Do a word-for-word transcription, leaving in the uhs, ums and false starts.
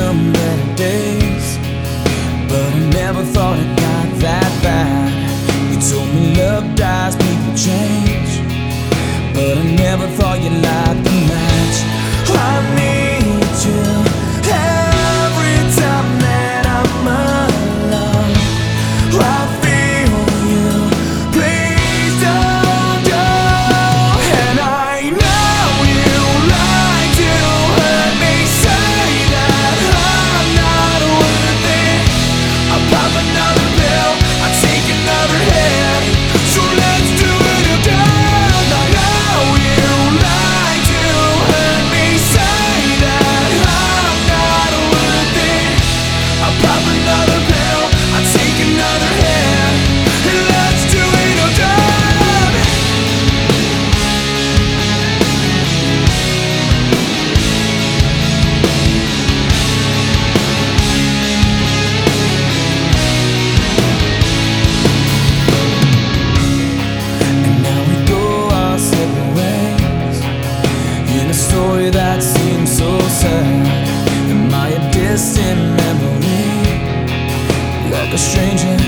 some better days, but I never thought it got that bad. You told me love dies, people change, but I never thought you'd light the match. I need you every time that I'm alone. I feel you, please don't go. And I know you like to hurt me, say that I'm not worth it. I pop another pill, I take another hit, so let's do it again. I know you like to hurt me, say that I'm not worth it. I pop another pill, I take another hit, and let's do it again. And now we go our separate ways in a story that seems so sad. Am I a distant memory, like a stranger